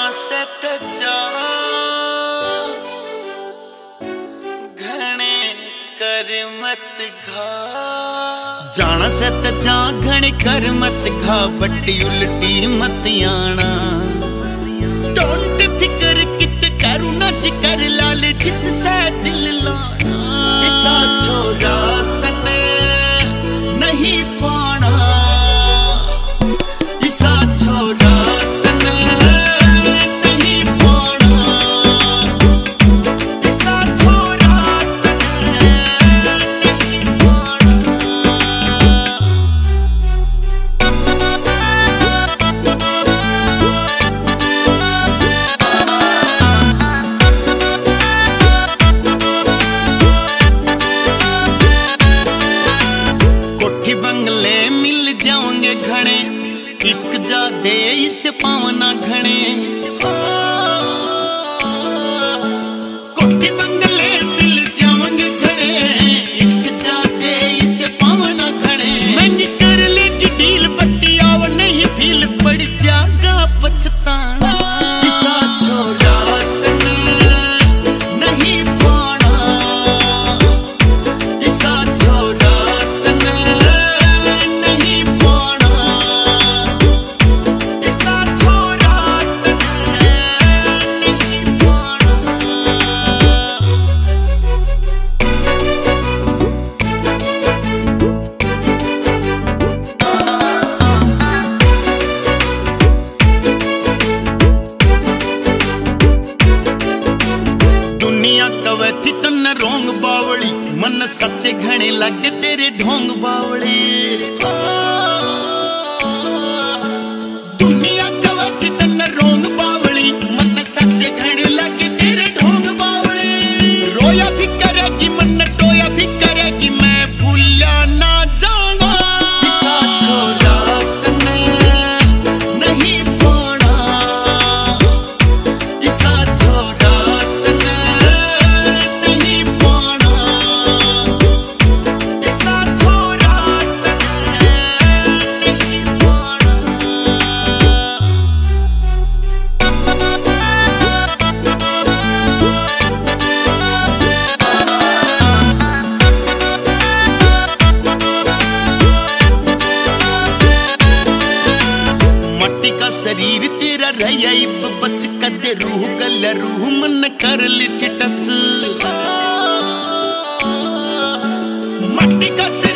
से जा घने कर मत घा जाना से जा घने कर मत घा बट्टी उल्टी मत आना डोंट फिकर कित करू ना जिकर लाल जित से दिल लाना ऐसा छोरा तने नहीं पाना ऐसा छोरा तने नहीं पाना ऐसा छोरा तने नहीं पाना। कोठी बंगले मिल जाओगे घने इश्क जादे इसे पावना घने कोठी बंगले मिल जाओगे घने इश्क जादे इसे पावना घने महंगी कर लेगी डील बट्टी आव नहीं फील पड़ जागा पछताना ऐसा छोरा तने नहीं पाना ऐसा छोरा तने नहीं पाना ऐसा छोरा तने नहीं पाना। दुनिया कवे थी तन रोंग बावली मन सच्चे घने लगे तेरे ढोंग बावली दुनिया कवे थी तन रोंग बावली मन सच्चे घने लगे तेरे ढोंग बावली रोया भी करेगी मन टोया भी करेगी मैं भूला ना जाना ऐसा छोरा तने नहीं पाना ऐसा छोरा तने नहीं पाना ऐसा छोरा तने नहीं पाना। मट्टी का शरीर तेरा रहा इब बच कदे रूह गल रूह मन कर ली थी टच मट्टी का